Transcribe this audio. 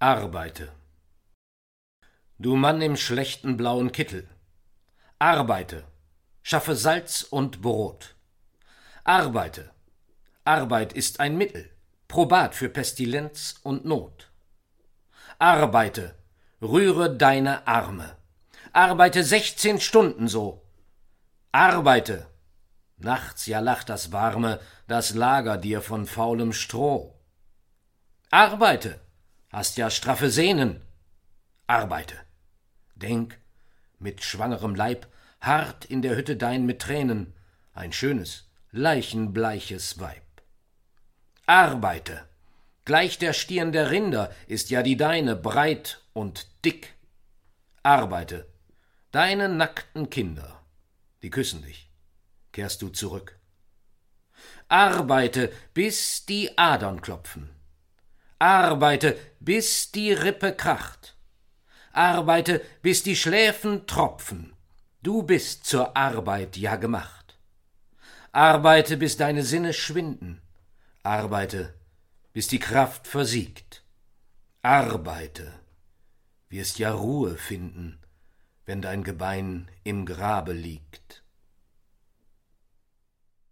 Arbeite. Du Mann im schlechten blauen Kittel, arbeite, schaffe Salz und Brot. Arbeite. Arbeit ist ein Mittel, probat für Pestilenz und Not. Arbeite, rühre deine Arme. Arbeite 16 Stunden so. Arbeite. Nachts ja lacht das Warme, das Lager dir von faulem Stroh. Arbeite, hast ja straffe Sehnen. Arbeite. Denk, mit schwangerem Leib, hart in der Hütte dein mit Tränen, ein schönes, leichenbleiches Weib. Arbeite. Gleich der Stirn der Rinder ist ja die deine breit und dick. Arbeite. Deine nackten Kinder, die küssen dich. Kehrst du zurück. Arbeite, bis die Adern klopfen. Arbeite, bis die Rippe kracht. Arbeite, bis die Schläfen tropfen. Du bist zur Arbeit ja gemacht. Arbeite, bis deine Sinne schwinden. Arbeite, bis die Kraft versiegt. Arbeite, wirst ja Ruhe finden, wenn dein Gebein im Grabe liegt.